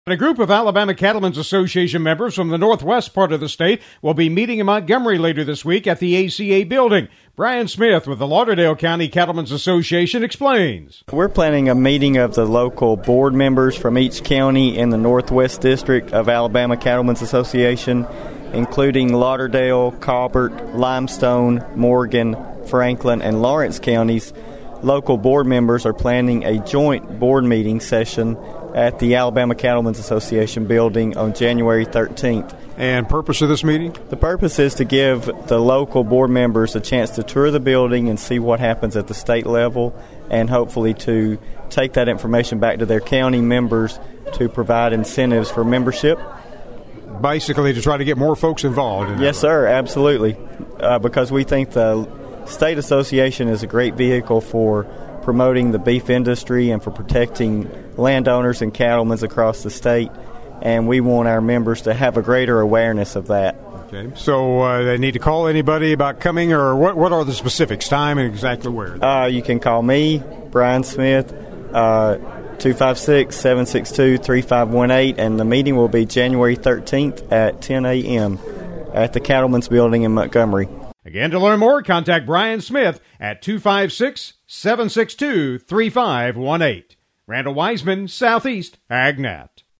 A group of Alabama Cattlemen's Association members from the northwest part of the state will be meeting in Montgomery later this week at the ACA building. Brian Smith with the Lauderdale County Cattlemen's Association explains. We're planning a meeting of the local board members from each county in the Northwest District of Alabama Cattlemen's Association, including Lauderdale, Colbert, Limestone, Morgan, Franklin, and Lawrence counties. Local board members are planning a joint board meeting session at the Alabama Cattlemen's Association building on January 13th. And purpose of this meeting? The purpose is to give the local board members a chance to tour the building and see what happens at the state level, and hopefully to take that information back to their county members to provide incentives for membership. Basically to try to get more folks involved. Yes, sir, absolutely. Because we think the State Association is a great vehicle for promoting the beef industry and for protecting landowners and cattlemen across the state, and we want our members to have a greater awareness of that. Okay, so they need to call anybody about coming, or what are the specifics, time and exactly where? You can call me, Brian Smith, 256-762-3518, and the meeting will be January 13th at 10 a.m. at the Cattlemen's Building in Montgomery. Again, to learn more, contact Brian Smith at 256-762-3518. Randall Wiseman, Southeast AgNet.